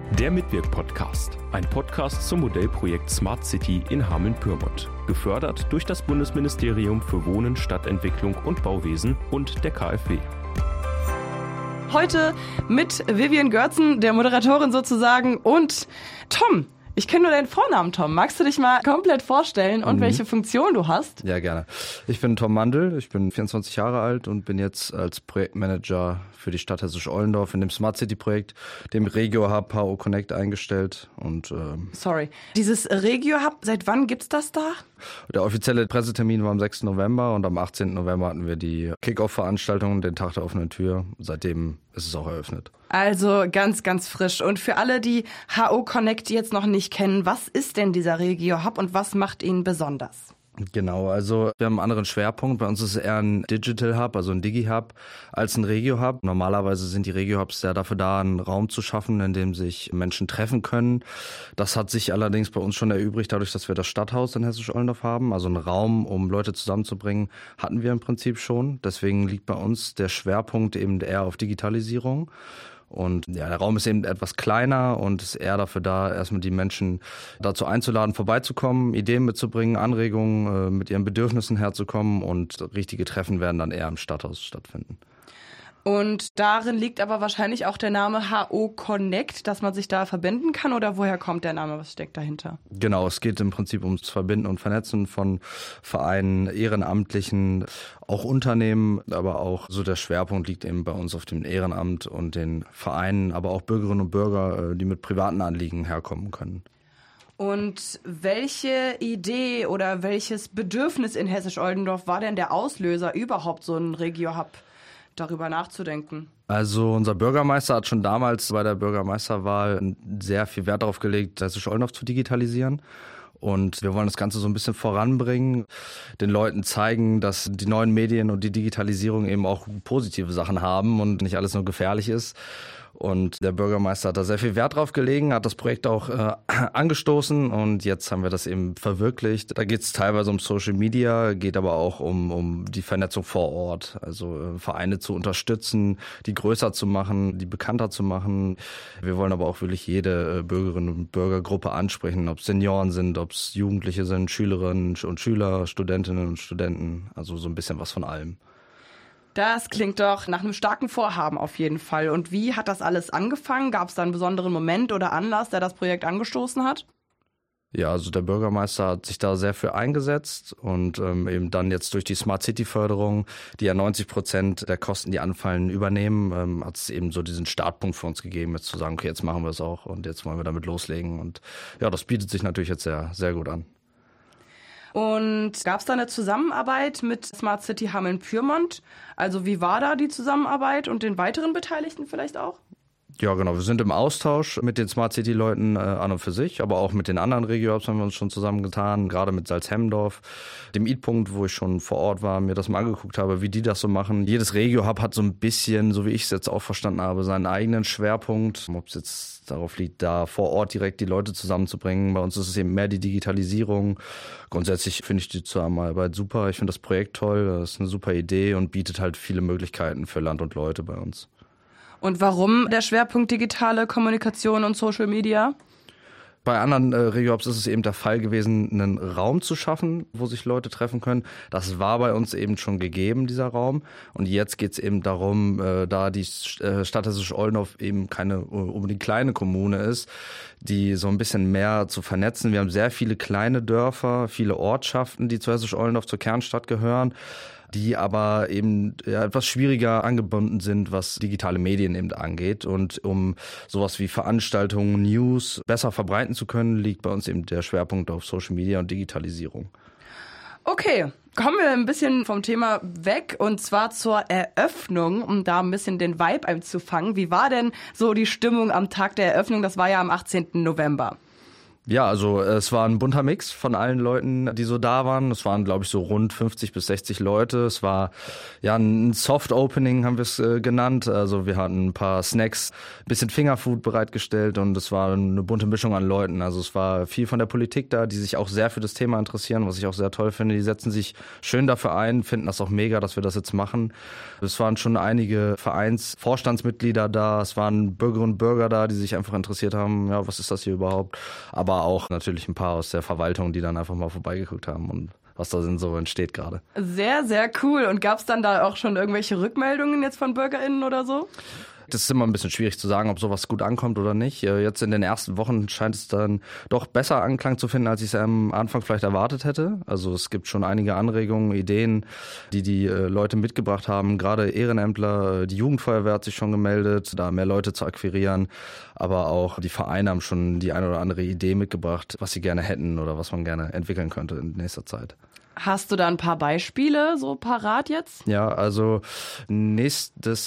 Der Mitwirk-Podcast, ein Podcast zum Modellprojekt Smart City in Hameln-Pyrmont. Gefördert durch das Bundesministerium für Wohnen, Stadtentwicklung und Bauwesen und der KfW. Heute mit Vivian Görzen, der Moderatorin sozusagen, und Tom. Ich kenne nur deinen Vornamen, Tom. Magst du dich mal komplett vorstellen und welche Funktion du hast? Ja, gerne. Ich bin Tom Mandl, ich bin 24 Jahre alt und bin jetzt als Projektmanager für die Stadt Hessisch-Ollendorf in dem Smart City Projekt, dem Regio Hub HO Connect eingestellt. Dieses Regio Hub, seit wann gibt's das da? Der offizielle Pressetermin war am 6. November und am 18. November hatten wir die Kick-Off-Veranstaltung, den Tag der offenen Tür. Seitdem ist es auch eröffnet. Also ganz, ganz frisch. Und für alle, die HO Connect jetzt noch nicht kennen, was ist denn dieser Regio Hub und was macht ihn besonders? Genau, also wir haben einen anderen Schwerpunkt. Bei uns ist es eher ein Digital Hub, also ein Digi-Hub, als ein Regio-Hub. Normalerweise sind die Regio-Hubs ja dafür da, einen Raum zu schaffen, in dem sich Menschen treffen können. Das hat sich allerdings bei uns schon erübrigt, dadurch, dass wir das Stadthaus in Hessisch-Ollendorf haben. Also einen Raum, um Leute zusammenzubringen, hatten wir im Prinzip schon. Deswegen liegt bei uns der Schwerpunkt eben eher auf Digitalisierung. Und ja, der Raum ist eben etwas kleiner und ist eher dafür da, erstmal die Menschen dazu einzuladen, vorbeizukommen, Ideen mitzubringen, Anregungen, mit ihren Bedürfnissen herzukommen, und richtige Treffen werden dann eher im Stadthaus stattfinden. Und darin liegt aber wahrscheinlich auch der Name HO Connect, dass man sich da verbinden kann, oder woher kommt der Name, was steckt dahinter? Genau, es geht im Prinzip ums Verbinden und Vernetzen von Vereinen, Ehrenamtlichen, auch Unternehmen, aber auch so der Schwerpunkt liegt eben bei uns auf dem Ehrenamt und den Vereinen, aber auch Bürgerinnen und Bürger, die mit privaten Anliegen herkommen können. Und welche Idee oder welches Bedürfnis in Hessisch-Ollendorf war denn der Auslöser, überhaupt so einen Regio-Hub darüber nachzudenken? Also unser Bürgermeister hat schon damals bei der Bürgermeisterwahl sehr viel Wert darauf gelegt, Hessisch-Ollendorf zu digitalisieren. Und wir wollen das Ganze so ein bisschen voranbringen, den Leuten zeigen, dass die neuen Medien und die Digitalisierung eben auch positive Sachen haben und nicht alles nur gefährlich ist. Und der Bürgermeister hat da sehr viel Wert drauf gelegen, hat das Projekt auch angestoßen, und jetzt haben wir das eben verwirklicht. Da geht es teilweise um Social Media, geht aber auch um die Vernetzung vor Ort, also Vereine zu unterstützen, die größer zu machen, die bekannter zu machen. Wir wollen aber auch wirklich jede Bürgerinnen und Bürgergruppe ansprechen, ob es Senioren sind, ob es Jugendliche sind, Schülerinnen und Schüler, Studentinnen und Studenten, also so ein bisschen was von allem. Das klingt doch nach einem starken Vorhaben auf jeden Fall. Und wie hat das alles angefangen? Gab es da einen besonderen Moment oder Anlass, der das Projekt angestoßen hat? Ja, also der Bürgermeister hat sich da sehr für eingesetzt und eben dann jetzt durch die Smart City Förderung, die ja 90% der Kosten, die anfallen, übernehmen, hat es eben so diesen Startpunkt für uns gegeben, jetzt zu sagen, okay, jetzt machen wir es auch und jetzt wollen wir damit loslegen. Und ja, das bietet sich natürlich jetzt sehr, sehr gut an. Und gab es da eine Zusammenarbeit mit Smart City Hameln-Pyrmont? Also wie war da die Zusammenarbeit und den weiteren Beteiligten vielleicht auch? Ja, genau. Wir sind im Austausch mit den Smart City-Leuten an und für sich, aber auch mit den anderen Regio-Hubs haben wir uns schon zusammengetan, gerade mit Salzhemmendorf, dem Eat-Punkt, wo ich schon vor Ort war, mir das mal angeguckt habe, wie die das so machen. Jedes Regio-Hub hat so ein bisschen, so wie ich es jetzt auch verstanden habe, seinen eigenen Schwerpunkt. Ob es jetzt darauf liegt, da vor Ort direkt die Leute zusammenzubringen. Bei uns ist es eben mehr die Digitalisierung. Grundsätzlich finde ich die Zusammenarbeit super. Ich finde das Projekt toll. Das ist eine super Idee und bietet halt viele Möglichkeiten für Land und Leute bei uns. Und warum der Schwerpunkt digitale Kommunikation und Social Media? Bei anderen Regio-Hubs ist es eben der Fall gewesen, einen Raum zu schaffen, wo sich Leute treffen können. Das war bei uns eben schon gegeben, dieser Raum. Und jetzt geht es eben darum, da die Stadt Hessisch-Ollendorf eben keine unbedingt kleine Kommune ist, die so ein bisschen mehr zu vernetzen. Wir haben sehr viele kleine Dörfer, viele Ortschaften, die zu Hessisch-Ollendorf zur Kernstadt gehören, die aber eben etwas schwieriger angebunden sind, was digitale Medien eben angeht. Und um sowas wie Veranstaltungen, News besser verbreiten zu können, liegt bei uns eben der Schwerpunkt auf Social Media und Digitalisierung. Okay, kommen wir ein bisschen vom Thema weg, und zwar zur Eröffnung, um da ein bisschen den Vibe einzufangen. Wie war denn so die Stimmung am Tag der Eröffnung? Das war ja am 18. November. Ja, also es war ein bunter Mix von allen Leuten, die so da waren. Es waren, glaube ich, so rund 50 bis 60 Leute. Es war ja ein Soft-Opening, haben wir es genannt. Also wir hatten ein paar Snacks, ein bisschen Fingerfood bereitgestellt und es war eine bunte Mischung an Leuten. Also es war viel von der Politik da, die sich auch sehr für das Thema interessieren, was ich auch sehr toll finde. Die setzen sich schön dafür ein, finden das auch mega, dass wir das jetzt machen. Es waren schon einige Vereinsvorstandsmitglieder da. Es waren Bürgerinnen und Bürger da, die sich einfach interessiert haben, ja, was ist das hier überhaupt? Aber auch natürlich ein paar aus der Verwaltung, die dann einfach mal vorbeigeguckt haben und was da denn so entsteht gerade. Sehr, sehr cool. Und gab es dann da auch schon irgendwelche Rückmeldungen jetzt von BürgerInnen oder so? Das ist immer ein bisschen schwierig zu sagen, ob sowas gut ankommt oder nicht. Jetzt in den ersten Wochen scheint es dann doch besser Anklang zu finden, als ich es am Anfang vielleicht erwartet hätte. Also es gibt schon einige Anregungen, Ideen, die Leute mitgebracht haben. Gerade Ehrenämtler, die Jugendfeuerwehr hat sich schon gemeldet, da mehr Leute zu akquirieren. Aber auch die Vereine haben schon die eine oder andere Idee mitgebracht, was sie gerne hätten oder was man gerne entwickeln könnte in nächster Zeit. Hast du da ein paar Beispiele so parat jetzt? Ja, also nächste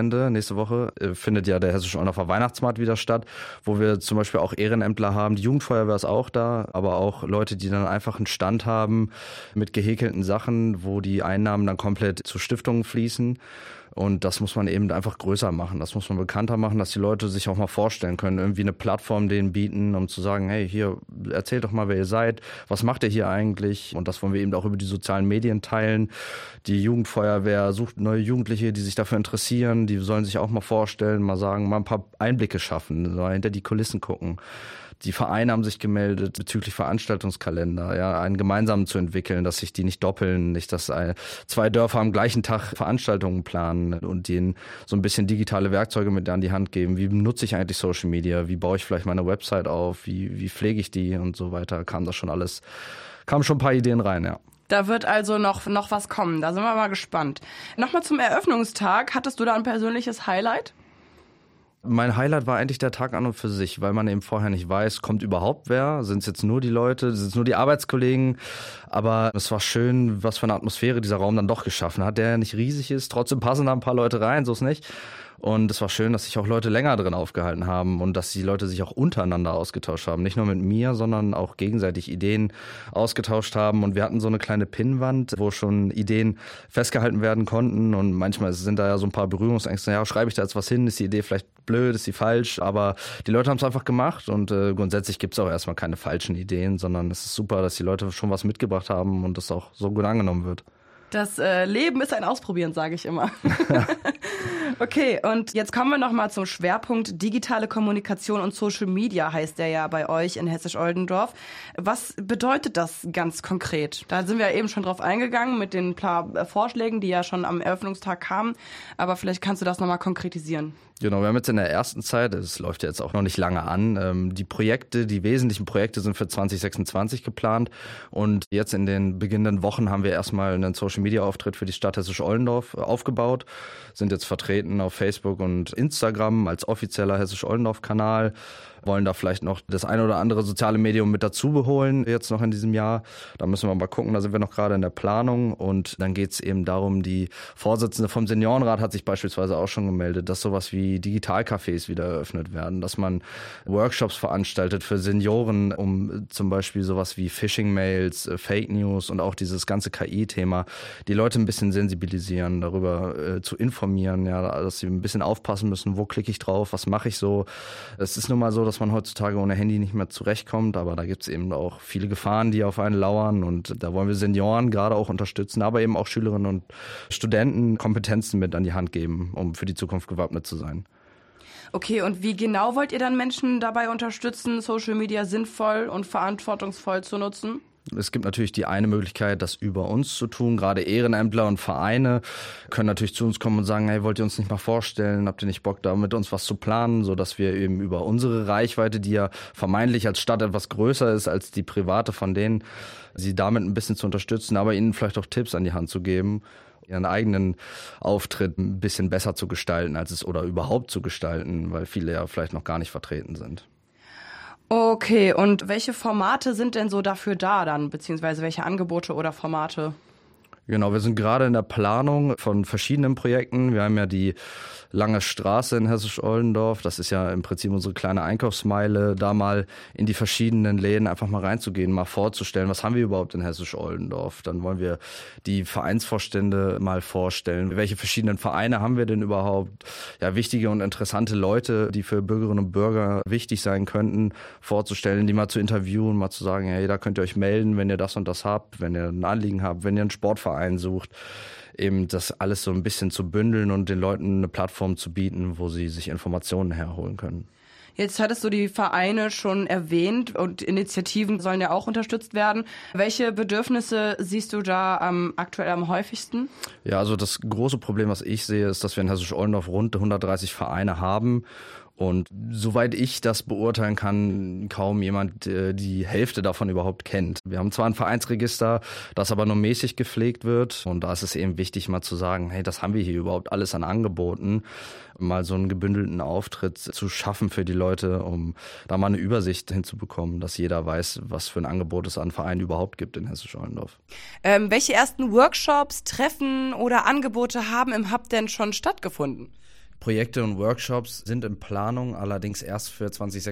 Woche findet ja der Hessische Oldendorfer Weihnachtsmarkt wieder statt, wo wir zum Beispiel auch Ehrenämtler haben. Die Jugendfeuerwehr ist auch da, aber auch Leute, die dann einfach einen Stand haben mit gehäkelten Sachen, wo die Einnahmen dann komplett zu Stiftungen fließen. Und das muss man eben einfach größer machen. Das muss man bekannter machen, dass die Leute sich auch mal vorstellen können, irgendwie eine Plattform denen bieten, um zu sagen, hey, hier, erzählt doch mal, wer ihr seid. Was macht ihr hier eigentlich? Und das wollen wir eben auch über die sozialen Medien teilen. Die Jugendfeuerwehr sucht neue Jugendliche, die sich dafür interessieren. Die sollen sich auch mal vorstellen, mal sagen, mal ein paar Einblicke schaffen, so hinter die Kulissen gucken. Die Vereine haben sich gemeldet bezüglich Veranstaltungskalender, ja, einen gemeinsamen zu entwickeln, dass sich die nicht doppeln, nicht, dass zwei Dörfer am gleichen Tag Veranstaltungen planen und denen so ein bisschen digitale Werkzeuge mit an die Hand geben. Wie nutze ich eigentlich Social Media? Wie baue ich vielleicht meine Website auf? Wie pflege ich die und so weiter? Kamen schon ein paar Ideen rein, ja. Da wird also noch was kommen. Da sind wir mal gespannt. Nochmal zum Eröffnungstag. Hattest du da ein persönliches Highlight? Mein Highlight war eigentlich der Tag an und für sich, weil man eben vorher nicht weiß, kommt überhaupt wer? Sind es jetzt nur die Leute? Sind es nur die Arbeitskollegen? Aber es war schön, was für eine Atmosphäre dieser Raum dann doch geschaffen hat, der ja nicht riesig ist. Trotzdem passen da ein paar Leute rein, so ist nicht. Und es war schön, dass sich auch Leute länger drin aufgehalten haben und dass die Leute sich auch untereinander ausgetauscht haben. Nicht nur mit mir, sondern auch gegenseitig Ideen ausgetauscht haben. Und wir hatten so eine kleine Pinnwand, wo schon Ideen festgehalten werden konnten. Und manchmal sind da ja so ein paar Berührungsängste. Ja, schreibe ich da jetzt was hin? Ist die Idee vielleicht blöd? Ist sie falsch? Aber die Leute haben es einfach gemacht. Und grundsätzlich gibt es auch erstmal keine falschen Ideen, sondern es ist super, dass die Leute schon was mitgebracht haben und das auch so gut angenommen wird. Das Leben ist ein Ausprobieren, sage ich immer. Okay, und jetzt kommen wir nochmal zum Schwerpunkt digitale Kommunikation und Social Media, heißt der ja bei euch in Hessisch-Oldendorf. Was bedeutet das ganz konkret? Da sind wir ja eben schon drauf eingegangen mit den paar Vorschlägen, die ja schon am Eröffnungstag kamen. Aber vielleicht kannst du das nochmal konkretisieren. Genau, wir haben jetzt in der ersten Zeit, es läuft jetzt auch noch nicht lange an, die wesentlichen Projekte sind für 2026 geplant und jetzt in den beginnenden Wochen haben wir erstmal einen Social-Media-Auftritt für die Stadt Hessisch-Oldendorf aufgebaut, sind jetzt vertreten auf Facebook und Instagram als offizieller Hessisch-Oldendorf-Kanal, wollen da vielleicht noch das eine oder andere soziale Medium mit dazu holen, jetzt noch in diesem Jahr. Da müssen wir mal gucken, da sind wir noch gerade in der Planung und dann geht es eben darum, die Vorsitzende vom Seniorenrat hat sich beispielsweise auch schon gemeldet, dass sowas wie Digitalcafés wieder eröffnet werden, dass man Workshops veranstaltet für Senioren, um zum Beispiel sowas wie Phishing-Mails, Fake News und auch dieses ganze KI-Thema, die Leute ein bisschen sensibilisieren, darüber zu informieren, ja, dass sie ein bisschen aufpassen müssen, wo klicke ich drauf, was mache ich so. Es ist nun mal so, dass man heutzutage ohne Handy nicht mehr zurechtkommt, aber da gibt es eben auch viele Gefahren, die auf einen lauern und da wollen wir Senioren gerade auch unterstützen, aber eben auch Schülerinnen und Studenten Kompetenzen mit an die Hand geben, um für die Zukunft gewappnet zu sein. Okay, und wie genau wollt ihr dann Menschen dabei unterstützen, Social Media sinnvoll und verantwortungsvoll zu nutzen? Es gibt natürlich die eine Möglichkeit, das über uns zu tun. Gerade Ehrenämtler und Vereine können natürlich zu uns kommen und sagen, hey, wollt ihr uns nicht mal vorstellen? Habt ihr nicht Bock, da mit uns was zu planen? Sodass wir eben über unsere Reichweite, die ja vermeintlich als Stadt etwas größer ist als die private von denen, sie damit ein bisschen zu unterstützen, aber ihnen vielleicht auch Tipps an die Hand zu geben, ihren eigenen Auftritt ein bisschen besser zu gestalten oder überhaupt zu gestalten, weil viele ja vielleicht noch gar nicht vertreten sind. Okay, und welche Formate sind denn so dafür da dann, beziehungsweise welche Angebote oder Formate? Genau, wir sind gerade in der Planung von verschiedenen Projekten. Wir haben ja die Lange Straße in Hessisch-Oldendorf. Das ist ja im Prinzip unsere kleine Einkaufsmeile, da mal in die verschiedenen Läden einfach mal reinzugehen, mal vorzustellen, was haben wir überhaupt in Hessisch-Oldendorf. Dann wollen wir die Vereinsvorstände mal vorstellen. Welche verschiedenen Vereine haben wir denn überhaupt? Ja, wichtige und interessante Leute, die für Bürgerinnen und Bürger wichtig sein könnten, vorzustellen, die mal zu interviewen, mal zu sagen, hey, da könnt ihr euch melden, wenn ihr das und das habt, wenn ihr ein Anliegen habt, wenn ihr einen Sportverein sucht. Eben das alles so ein bisschen zu bündeln und den Leuten eine Plattform zu bieten, wo sie sich Informationen herholen können. Jetzt hattest du die Vereine schon erwähnt und Initiativen sollen ja auch unterstützt werden. Welche Bedürfnisse siehst du da aktuell am häufigsten? Ja, also das große Problem, was ich sehe, ist, dass wir in Hessisch-Oldendorf rund 130 Vereine haben. Und soweit ich das beurteilen kann, kaum jemand die Hälfte davon überhaupt kennt. Wir haben zwar ein Vereinsregister, das aber nur mäßig gepflegt wird. Und da ist es eben wichtig, mal zu sagen, hey, das haben wir hier überhaupt alles an Angeboten. Mal so einen gebündelten Auftritt zu schaffen für die Leute, um da mal eine Übersicht hinzubekommen, dass jeder weiß, was für ein Angebot es an Vereinen überhaupt gibt in Hessisch-Oldendorf. Welche ersten Workshops, Treffen oder Angebote haben im Hub denn schon stattgefunden? Projekte und Workshops sind in Planung, allerdings erst für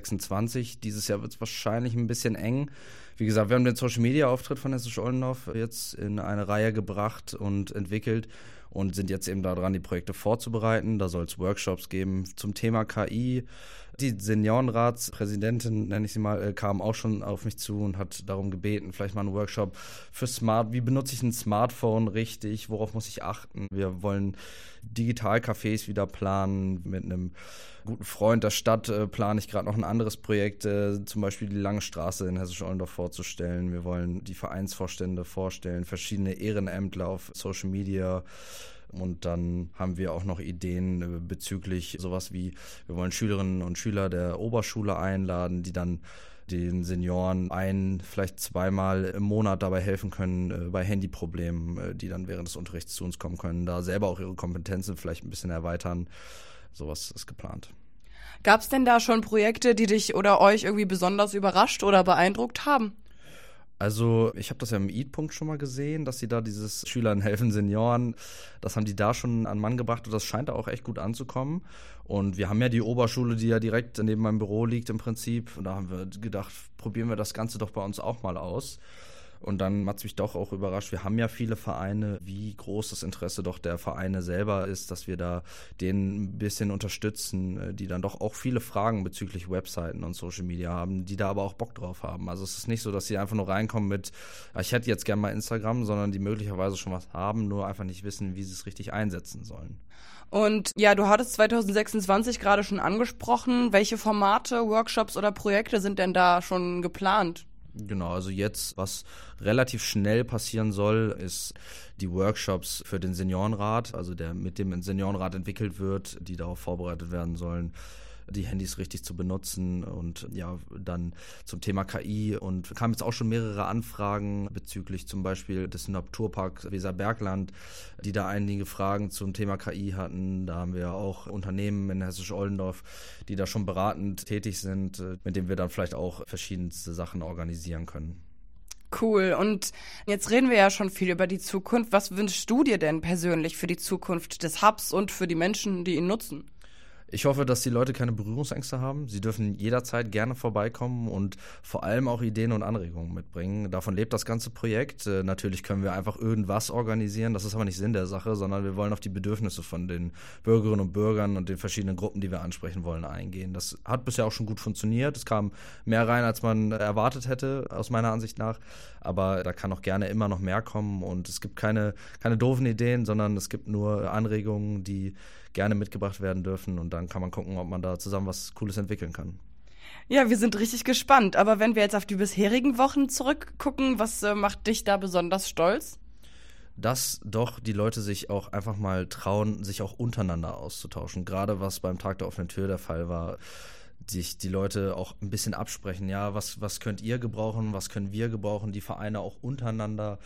2026. Dieses Jahr wird es wahrscheinlich ein bisschen eng. Wie gesagt, wir haben den Social-Media-Auftritt von Hessisch-Oldendorf jetzt in eine Reihe gebracht und entwickelt und sind jetzt eben daran, die Projekte vorzubereiten. Da soll es Workshops geben zum Thema KI. Die Seniorenratspräsidentin, nenne ich sie mal, kam auch schon auf mich zu und hat darum gebeten, vielleicht mal einen Workshop für wie benutze ich ein Smartphone richtig, worauf muss ich achten. Wir wollen Digitalcafés wieder planen. Mit einem guten Freund der Stadt plane ich gerade noch ein anderes Projekt, zum Beispiel die Lange Straße in Hessisch-Oldendorf vorzustellen. Wir wollen die Vereinsvorstände vorstellen, verschiedene Ehrenämtler auf Social Media. Und dann haben wir auch noch Ideen bezüglich sowas wie, wir wollen Schülerinnen und Schüler der Oberschule einladen, die dann den Senioren vielleicht zweimal im Monat dabei helfen können bei Handyproblemen, die dann während des Unterrichts zu uns kommen können, da selber auch ihre Kompetenzen vielleicht ein bisschen erweitern. Sowas ist geplant. Gab es denn da schon Projekte, die dich oder euch irgendwie besonders überrascht oder beeindruckt haben? Also ich habe das ja im Eat-Punkt schon mal gesehen, dass sie da dieses Schülern helfen Senioren, das haben die da schon an Mann gebracht und das scheint da auch echt gut anzukommen. Und wir haben ja die Oberschule, die ja direkt neben meinem Büro liegt im Prinzip. Und da haben wir gedacht, probieren wir das Ganze doch bei uns auch mal aus. Und dann hat es mich doch auch überrascht, wir haben ja viele Vereine, wie groß das Interesse doch der Vereine selber ist, dass wir da denen ein bisschen unterstützen, die dann doch auch viele Fragen bezüglich Webseiten und Social Media haben, die da aber auch Bock drauf haben. Also es ist nicht so, dass sie einfach nur reinkommen mit, ich hätte jetzt gerne mal Instagram, sondern die möglicherweise schon was haben, nur einfach nicht wissen, wie sie es richtig einsetzen sollen. Und ja, du hattest 2026 gerade schon angesprochen. Welche Formate, Workshops oder Projekte sind denn da schon geplant? Genau, also jetzt, was relativ schnell passieren soll, ist die Workshops für den Seniorenrat, also der mit dem Seniorenrat entwickelt wird, die darauf vorbereitet werden sollen, die Handys richtig zu benutzen und ja, dann zum Thema KI und kamen jetzt auch schon mehrere Anfragen bezüglich zum Beispiel des Naturparks Weserbergland, die da einige Fragen zum Thema KI hatten. Da haben wir auch Unternehmen in Hessisch-Oldendorf, die da schon beratend tätig sind, mit denen wir dann vielleicht auch verschiedenste Sachen organisieren können. Cool. Und jetzt reden wir ja schon viel über die Zukunft. Was wünschst du dir denn persönlich für die Zukunft des Hubs und für die Menschen, die ihn nutzen? Ich hoffe, dass die Leute keine Berührungsängste haben. Sie dürfen jederzeit gerne vorbeikommen und vor allem auch Ideen und Anregungen mitbringen. Davon lebt das ganze Projekt. Natürlich können wir einfach irgendwas organisieren. Das ist aber nicht Sinn der Sache, sondern wir wollen auf die Bedürfnisse von den Bürgerinnen und Bürgern und den verschiedenen Gruppen, die wir ansprechen wollen, eingehen. Das hat bisher auch schon gut funktioniert. Es kam mehr rein, als man erwartet hätte, aus meiner Ansicht nach. Aber da kann auch gerne immer noch mehr kommen. Und es gibt keine doofen Ideen, sondern es gibt nur Anregungen, die gerne mitgebracht werden dürfen und dann kann man gucken, ob man da zusammen was Cooles entwickeln kann. Ja, wir sind richtig gespannt. Aber wenn wir jetzt auf die bisherigen Wochen zurückgucken, was macht dich da besonders stolz? Dass doch die Leute sich auch einfach mal trauen, sich auch untereinander auszutauschen. Gerade was beim Tag der offenen Tür der Fall war, sich die Leute auch ein bisschen absprechen. Ja, was könnt ihr gebrauchen, was können wir gebrauchen, die Vereine auch untereinander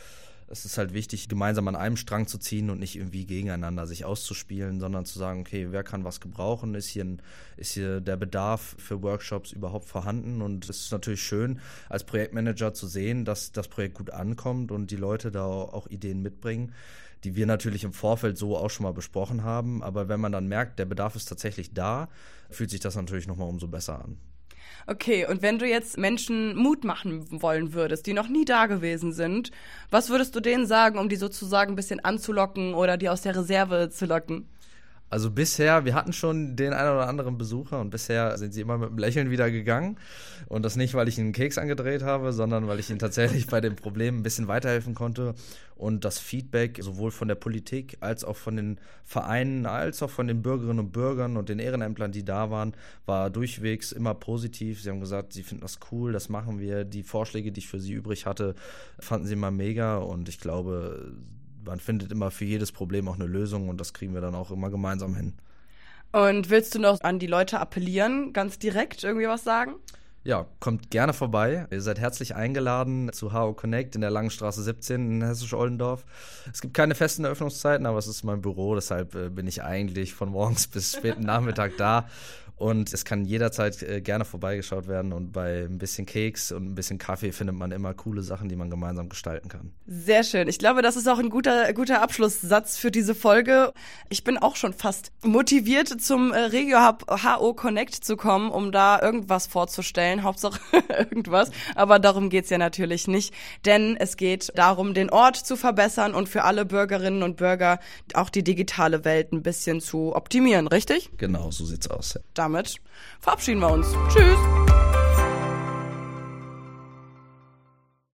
Es ist halt wichtig, gemeinsam an einem Strang zu ziehen und nicht irgendwie gegeneinander sich auszuspielen, sondern zu sagen, okay, wer kann was gebrauchen? Ist hier der Bedarf für Workshops überhaupt vorhanden? Und es ist natürlich schön, als Projektmanager zu sehen, dass das Projekt gut ankommt und die Leute da auch Ideen mitbringen, die wir natürlich im Vorfeld so auch schon mal besprochen haben. Aber wenn man dann merkt, der Bedarf ist tatsächlich da, fühlt sich das natürlich nochmal umso besser an. Okay, und wenn du jetzt Menschen Mut machen wollen würdest, die noch nie da gewesen sind, was würdest du denen sagen, um die sozusagen ein bisschen anzulocken oder die aus der Reserve zu locken? Also bisher, wir hatten schon den einen oder anderen Besucher und bisher sind sie immer mit einem Lächeln wieder gegangen. Und das nicht, weil ich ihnen einen Keks angedreht habe, sondern weil ich ihnen tatsächlich bei dem Problem ein bisschen weiterhelfen konnte. Und das Feedback sowohl von der Politik als auch von den Vereinen, als auch von den Bürgerinnen und Bürgern und den Ehrenämtlern, die da waren, war durchwegs immer positiv. Sie haben gesagt, sie finden das cool, das machen wir. Die Vorschläge, die ich für sie übrig hatte, fanden sie immer mega. Und ich glaube, man findet immer für jedes Problem auch eine Lösung und das kriegen wir dann auch immer gemeinsam hin. Und willst du noch an die Leute appellieren, ganz direkt irgendwie was sagen? Ja, kommt gerne vorbei. Ihr seid herzlich eingeladen zu HO Connect in der Langenstraße 17 in Hessisch-Oldendorf. Es gibt keine festen Eröffnungszeiten, aber es ist mein Büro, deshalb bin ich eigentlich von morgens bis späten Nachmittag da. Und es kann jederzeit gerne vorbeigeschaut werden und bei ein bisschen Keks und ein bisschen Kaffee findet man immer coole Sachen, die man gemeinsam gestalten kann. Sehr schön. Ich glaube, das ist auch ein guter Abschlusssatz für diese Folge. Ich bin auch schon fast motiviert, zum Regio Hub HO Connect zu kommen, um da irgendwas vorzustellen. Hauptsache irgendwas. Aber darum geht's ja natürlich nicht. Denn es geht darum, den Ort zu verbessern und für alle Bürgerinnen und Bürger auch die digitale Welt ein bisschen zu optimieren, richtig? Genau, so sieht's aus. Damit verabschieden wir uns. Tschüss!